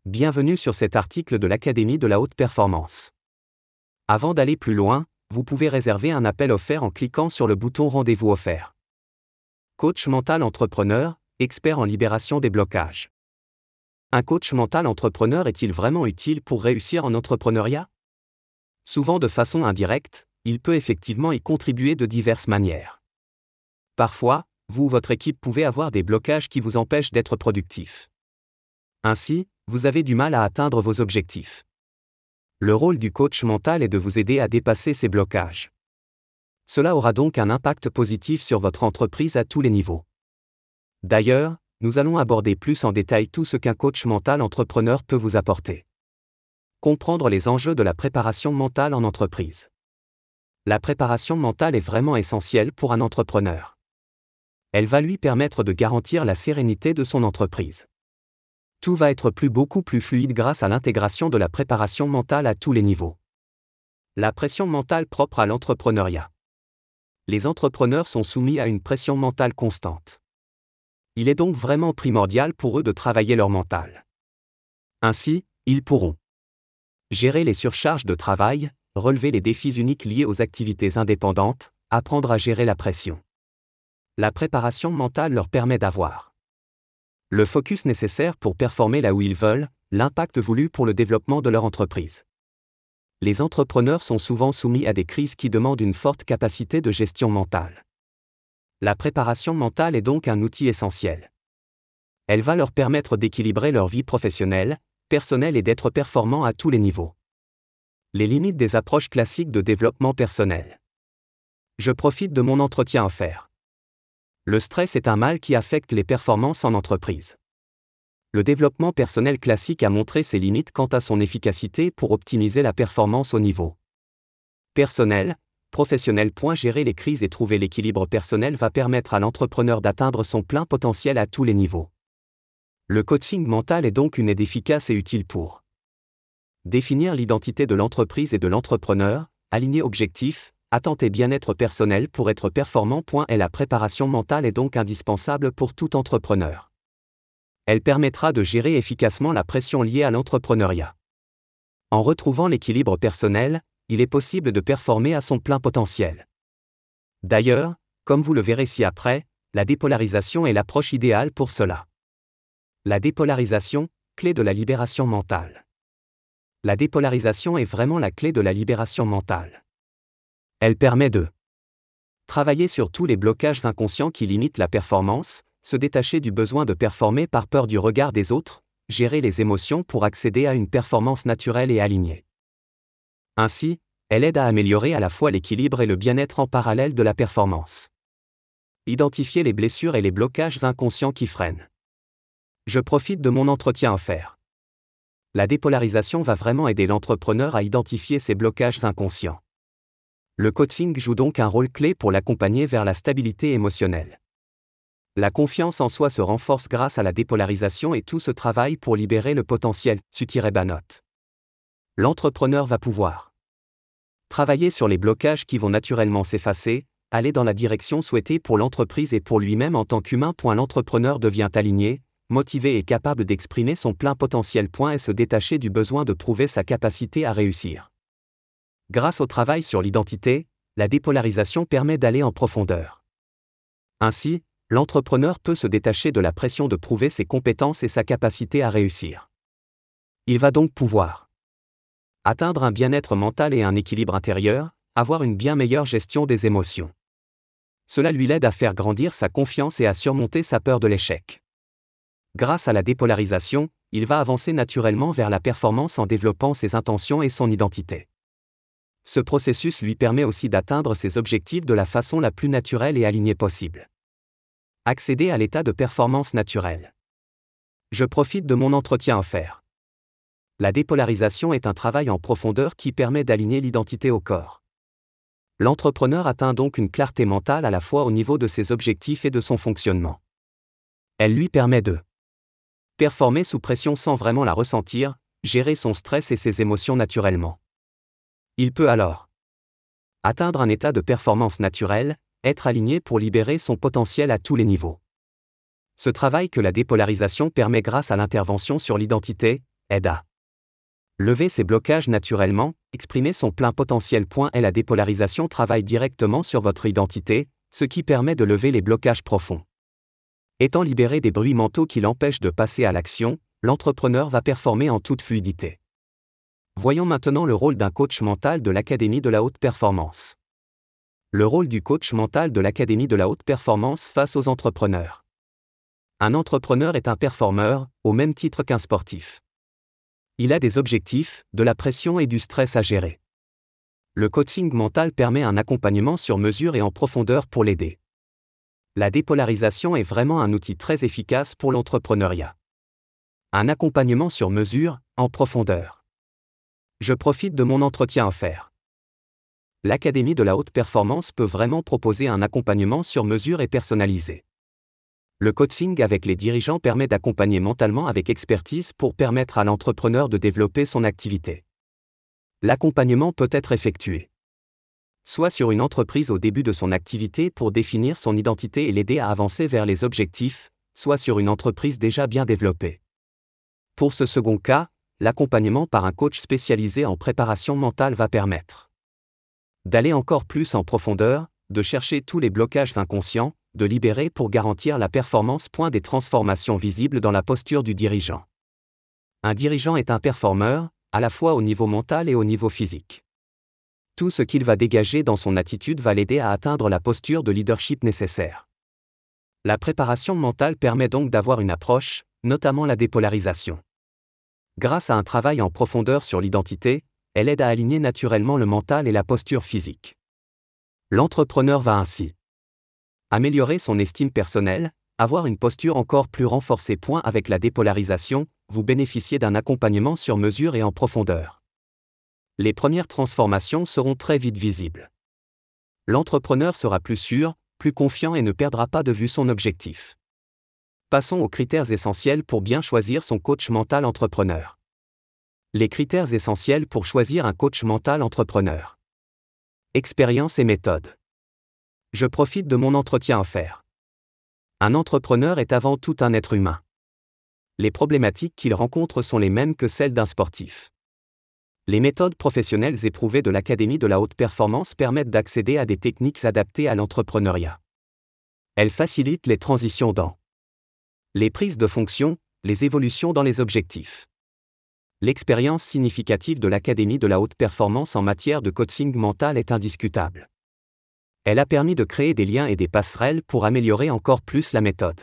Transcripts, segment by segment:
Bienvenue sur cet article de l'Académie de la haute performance. Avant d'aller plus loin, vous pouvez réserver un appel offert en cliquant sur le bouton Rendez-vous offert. Coach mental entrepreneur, expert en libération des blocages. Un coach mental entrepreneur est-il vraiment utile pour réussir en entrepreneuriat? Souvent de façon indirecte, il peut effectivement y contribuer de diverses manières. Parfois, vous ou votre équipe pouvez avoir des blocages qui vous empêchent d'être productif. Ainsi, vous avez du mal à atteindre vos objectifs. Le rôle du coach mental est de vous aider à dépasser ces blocages. Cela aura donc un impact positif sur votre entreprise à tous les niveaux. D'ailleurs, nous allons aborder plus en détail tout ce qu'un coach mental entrepreneur peut vous apporter. Comprendre les enjeux de la préparation mentale en entreprise. La préparation mentale est vraiment essentielle pour un entrepreneur. Elle va lui permettre de garantir la sérénité de son entreprise. Tout va être beaucoup plus fluide grâce à l'intégration de la préparation mentale à tous les niveaux. La pression mentale propre à l'entrepreneuriat. Les entrepreneurs sont soumis à une pression mentale constante. Il est donc vraiment primordial pour eux de travailler leur mental. Ainsi, ils pourront gérer les surcharges de travail, relever les défis uniques liés aux activités indépendantes, apprendre à gérer la pression. La préparation mentale leur permet d'avoir le focus nécessaire pour performer là où ils veulent, l'impact voulu pour le développement de leur entreprise. Les entrepreneurs sont souvent soumis à des crises qui demandent une forte capacité de gestion mentale. La préparation mentale est donc un outil essentiel. Elle va leur permettre d'équilibrer leur vie professionnelle, personnelle et d'être performants à tous les niveaux. Les limites des approches classiques de développement personnel. Je profite de mon entretien offert. Le stress est un mal qui affecte les performances en entreprise. Le développement personnel classique a montré ses limites quant à son efficacité pour optimiser la performance au niveau personnel, professionnel. Gérer les crises et trouver l'équilibre personnel va permettre à l'entrepreneur d'atteindre son plein potentiel à tous les niveaux. Le coaching mental est donc une aide efficace et utile pour définir l'identité de l'entreprise et de l'entrepreneur, aligner objectifs, attentes et bien-être personnel pour être performant. Et la préparation mentale est donc indispensable pour tout entrepreneur. Elle permettra de gérer efficacement la pression liée à l'entrepreneuriat. En retrouvant l'équilibre personnel, il est possible de performer à son plein potentiel. D'ailleurs, comme vous le verrez ci-après, la dépolarisation est l'approche idéale pour cela. La dépolarisation, clé de la libération mentale. La dépolarisation est vraiment la clé de la libération mentale. Elle permet de travailler sur tous les blocages inconscients qui limitent la performance, se détacher du besoin de performer par peur du regard des autres, gérer les émotions pour accéder à une performance naturelle et alignée. Ainsi, elle aide à améliorer à la fois l'équilibre et le bien-être en parallèle de la performance. Identifier les blessures et les blocages inconscients qui freinent. Je profite de mon entretien offert. La dépolarisation va vraiment aider l'entrepreneur à identifier ses blocages inconscients. Le coaching joue donc un rôle clé pour l'accompagner vers la stabilité émotionnelle. La confiance en soi se renforce grâce à la dépolarisation et tout ce travail pour libérer le potentiel. Banot. L'entrepreneur va pouvoir travailler sur les blocages qui vont naturellement s'effacer, aller dans la direction souhaitée pour l'entreprise et pour lui-même en tant qu'humain. L'entrepreneur devient aligné, motivé et capable d'exprimer son plein potentiel. Et se détacher du besoin de prouver sa capacité à réussir. Grâce au travail sur l'identité, la dépolarisation permet d'aller en profondeur. Ainsi, l'entrepreneur peut se détacher de la pression de prouver ses compétences et sa capacité à réussir. Il va donc pouvoir atteindre un bien-être mental et un équilibre intérieur, avoir une bien meilleure gestion des émotions. Cela lui aide à faire grandir sa confiance et à surmonter sa peur de l'échec. Grâce à la dépolarisation, il va avancer naturellement vers la performance en développant ses intentions et son identité. Ce processus lui permet aussi d'atteindre ses objectifs de la façon la plus naturelle et alignée possible. Accéder à l'état de performance naturelle. Je profite de mon entretien offert. La dépolarisation est un travail en profondeur qui permet d'aligner l'identité au corps. L'entrepreneur atteint donc une clarté mentale à la fois au niveau de ses objectifs et de son fonctionnement. Elle lui permet de performer sous pression sans vraiment la ressentir, gérer son stress et ses émotions naturellement. Il peut alors atteindre un état de performance naturelle, être aligné pour libérer son potentiel à tous les niveaux. Ce travail que la dépolarisation permet grâce à l'intervention sur l'identité, aide à lever ses blocages naturellement, exprimer son plein potentiel. La dépolarisation travaille directement sur votre identité, ce qui permet de lever les blocages profonds. Étant libéré des bruits mentaux qui l'empêchent de passer à l'action, l'entrepreneur va performer en toute fluidité. Voyons maintenant le rôle d'un coach mental de l'Académie de la haute performance. Le rôle du coach mental de l'Académie de la haute performance face aux entrepreneurs. Un entrepreneur est un performeur, au même titre qu'un sportif. Il a des objectifs, de la pression et du stress à gérer. Le coaching mental permet un accompagnement sur mesure et en profondeur pour l'aider. La dépolarisation est vraiment un outil très efficace pour l'entrepreneuriat. Un accompagnement sur mesure, en profondeur. Je profite de mon entretien offert. L'Académie de la haute performance peut vraiment proposer un accompagnement sur mesure et personnalisé. Le coaching avec les dirigeants permet d'accompagner mentalement avec expertise pour permettre à l'entrepreneur de développer son activité. L'accompagnement peut être effectué soit sur une entreprise au début de son activité pour définir son identité et l'aider à avancer vers les objectifs, soit sur une entreprise déjà bien développée. Pour ce second cas, l'accompagnement par un coach spécialisé en préparation mentale va permettre d'aller encore plus en profondeur, de chercher tous les blocages inconscients, de libérer pour garantir la performance. Des transformations visibles dans la posture du dirigeant. Un dirigeant est un performeur, à la fois au niveau mental et au niveau physique. Tout ce qu'il va dégager dans son attitude va l'aider à atteindre la posture de leadership nécessaire. La préparation mentale permet donc d'avoir une approche, notamment la dépolarisation. Grâce à un travail en profondeur sur l'identité, elle aide à aligner naturellement le mental et la posture physique. L'entrepreneur va ainsi améliorer son estime personnelle, avoir une posture encore plus renforcée. Avec la dépolarisation, vous bénéficiez d'un accompagnement sur mesure et en profondeur. Les premières transformations seront très vite visibles. L'entrepreneur sera plus sûr, plus confiant et ne perdra pas de vue son objectif. Passons aux critères essentiels pour bien choisir son coach mental entrepreneur. Les critères essentiels pour choisir un coach mental entrepreneur. Expérience et méthode. Je profite de mon entretien offert. Un entrepreneur est avant tout un être humain. Les problématiques qu'il rencontre sont les mêmes que celles d'un sportif. Les méthodes professionnelles éprouvées de l'Académie de la haute performance permettent d'accéder à des techniques adaptées à l'entrepreneuriat. Elles facilitent les transitions dans les prises de fonction, les évolutions dans les objectifs. L'expérience significative de l'Académie de la haute performance en matière de coaching mental est indiscutable. Elle a permis de créer des liens et des passerelles pour améliorer encore plus la méthode.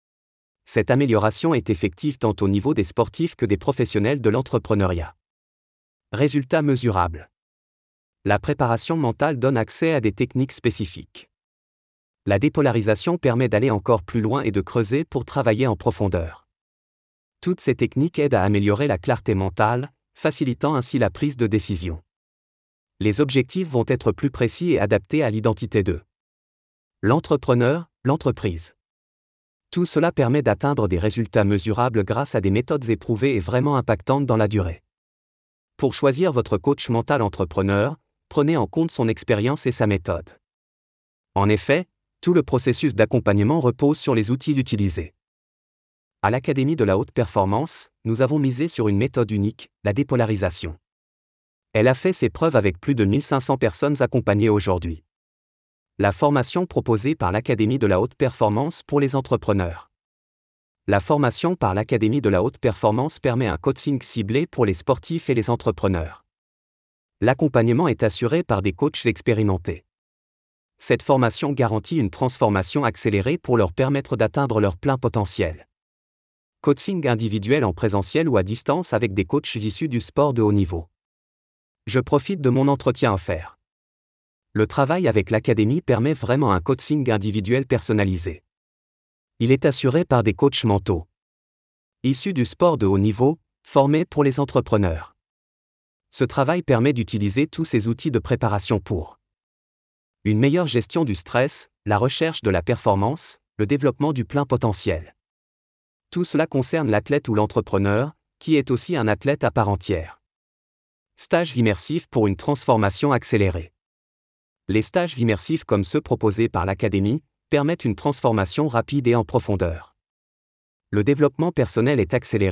Cette amélioration est effective tant au niveau des sportifs que des professionnels de l'entrepreneuriat. Résultats mesurables. La préparation mentale donne accès à des techniques spécifiques. La dépolarisation permet d'aller encore plus loin et de creuser pour travailler en profondeur. Toutes ces techniques aident à améliorer la clarté mentale, facilitant ainsi la prise de décision. Les objectifs vont être plus précis et adaptés à l'identité de l'entrepreneur, l'entreprise. Tout cela permet d'atteindre des résultats mesurables grâce à des méthodes éprouvées et vraiment impactantes dans la durée. Pour choisir votre coach mental entrepreneur, prenez en compte son expérience et sa méthode. En effet, tout le processus d'accompagnement repose sur les outils utilisés. À l'Académie de la haute performance, nous avons misé sur une méthode unique, la dépolarisation. Elle a fait ses preuves avec plus de 1500 personnes accompagnées aujourd'hui. La formation proposée par l'Académie de la haute performance pour les entrepreneurs. La formation par l'Académie de la haute performance permet un coaching ciblé pour les sportifs et les entrepreneurs. L'accompagnement est assuré par des coachs expérimentés. Cette formation garantit une transformation accélérée pour leur permettre d'atteindre leur plein potentiel. Coaching individuel en présentiel ou à distance avec des coachs issus du sport de haut niveau. Je profite de mon entretien offert. Le travail avec l'Académie permet vraiment un coaching individuel personnalisé. Il est assuré par des coachs mentaux issus du sport de haut niveau, formés pour les entrepreneurs. Ce travail permet d'utiliser tous ces outils de préparation pour une meilleure gestion du stress, la recherche de la performance, le développement du plein potentiel. Tout cela concerne l'athlète ou l'entrepreneur, qui est aussi un athlète à part entière. Stages immersifs pour une transformation accélérée. Les stages immersifs comme ceux proposés par l'Académie permettent une transformation rapide et en profondeur. Le développement personnel est accéléré,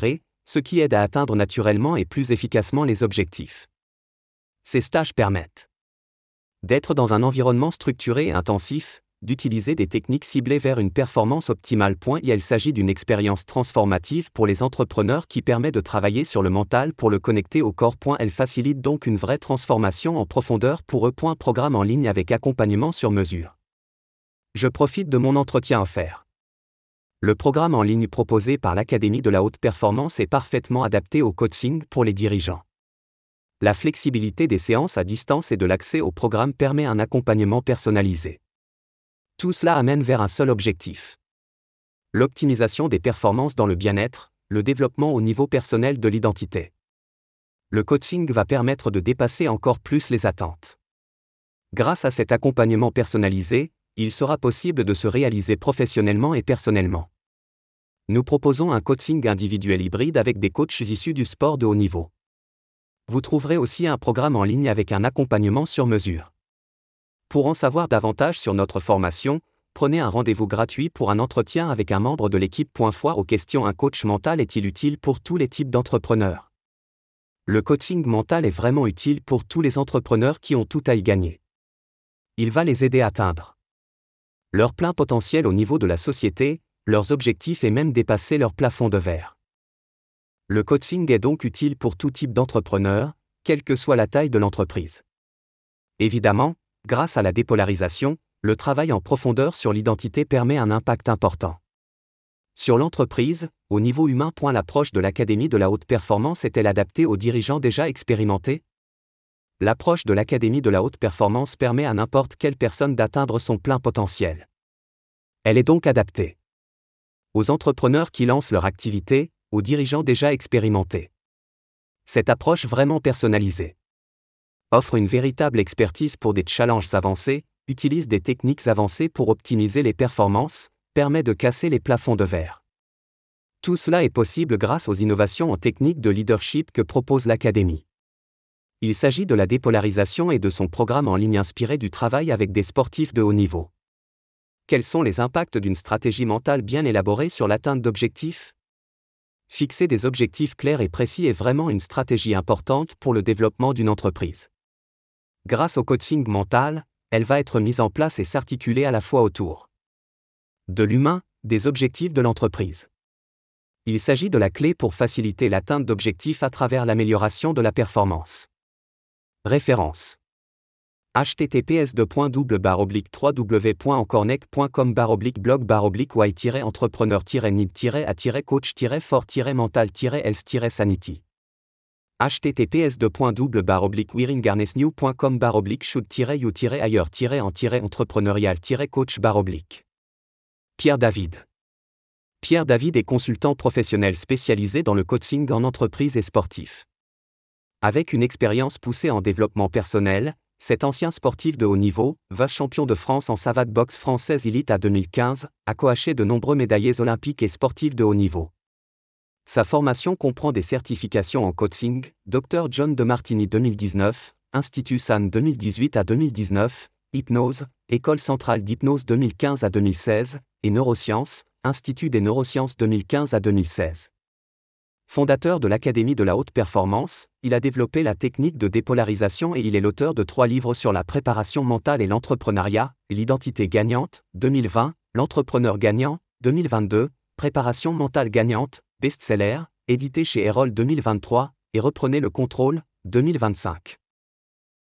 ce qui aide à atteindre naturellement et plus efficacement les objectifs. Ces stages permettent d'être dans un environnement structuré et intensif, d'utiliser des techniques ciblées vers une performance optimale. Il s'agit d'une expérience transformative pour les entrepreneurs qui permet de travailler sur le mental pour le connecter au corps. Elle facilite donc une vraie transformation en profondeur pour eux. Programme en ligne avec accompagnement sur mesure. Je profite de mon entretien offert. Le programme en ligne proposé par l'Académie de la haute performance est parfaitement adapté au coaching pour les dirigeants. La flexibilité des séances à distance et de l'accès au programme permet un accompagnement personnalisé. Tout cela amène vers un seul objectif. L'optimisation des performances dans le bien-être, le développement au niveau personnel de l'identité. Le coaching va permettre de dépasser encore plus les attentes. Grâce à cet accompagnement personnalisé, il sera possible de se réaliser professionnellement et personnellement. Nous proposons un coaching individuel hybride avec des coachs issus du sport de haut niveau. Vous trouverez aussi un programme en ligne avec un accompagnement sur mesure. Pour en savoir davantage sur notre formation, prenez un rendez-vous gratuit pour un entretien avec un membre de l'équipe. Foire aux questions. Un coach mental est-il utile pour tous les types d'entrepreneurs? Le coaching mental est vraiment utile pour tous les entrepreneurs qui ont tout à y gagner. Il va les aider à atteindre leur plein potentiel au niveau de la société, leurs objectifs et même dépasser leur plafond de verre. Le coaching est donc utile pour tout type d'entrepreneur, quelle que soit la taille de l'entreprise. Évidemment, grâce à la dépolarisation, le travail en profondeur sur l'identité permet un impact important. Sur l'entreprise, au niveau humain. L'approche de l'Académie de la haute performance est-elle adaptée aux dirigeants déjà expérimentés? L'approche de l'Académie de la haute performance permet à n'importe quelle personne d'atteindre son plein potentiel. Elle est donc adaptée aux entrepreneurs qui lancent leur activité, aux dirigeants déjà expérimentés. Cette approche vraiment personnalisée offre une véritable expertise pour des challenges avancés, utilise des techniques avancées pour optimiser les performances, permet de casser les plafonds de verre. Tout cela est possible grâce aux innovations en techniques de leadership que propose l'Académie. Il s'agit de la dépolarisation et de son programme en ligne inspiré du travail avec des sportifs de haut niveau. Quels sont les impacts d'une stratégie mentale bien élaborée sur l'atteinte d'objectifs? Fixer des objectifs clairs et précis est vraiment une stratégie importante pour le développement d'une entreprise. Grâce au coaching mental, elle va être mise en place et s'articuler à la fois autour de l'humain, des objectifs de l'entreprise. Il s'agit de la clé pour faciliter l'atteinte d'objectifs à travers l'amélioration de la performance. Référence. https://www.encore-need.com/blog/why-tiré-entrepreneur-need--fort-mental-health-sanity https://wiringarnesnew.com/shoot-you-ailleurs-en-entrepreneurial-coach Pierre David. Pierre David est consultant professionnel spécialisé dans le coaching en entreprise et sportif. Avec une expérience poussée en développement personnel, cet ancien sportif de haut niveau, vice-champion de France en savate boxe française élite à 2015, a coaché de nombreux médaillés olympiques et sportifs de haut niveau. Sa formation comprend des certifications en coaching, Dr John Demartini 2019, Institut San 2018 à 2019, Hypnose, École centrale d'hypnose 2015 à 2016, et Neurosciences, Institut des neurosciences 2015 à 2016. Fondateur de l'Académie de la haute performance, il a développé la technique de dépolarisation et il est l'auteur de 3 livres sur la préparation mentale et l'entrepreneuriat, l'identité gagnante, 2020, l'entrepreneur gagnant, 2022, préparation mentale gagnante, best-seller, édité chez Erol 2023, et reprenez le contrôle, 2025.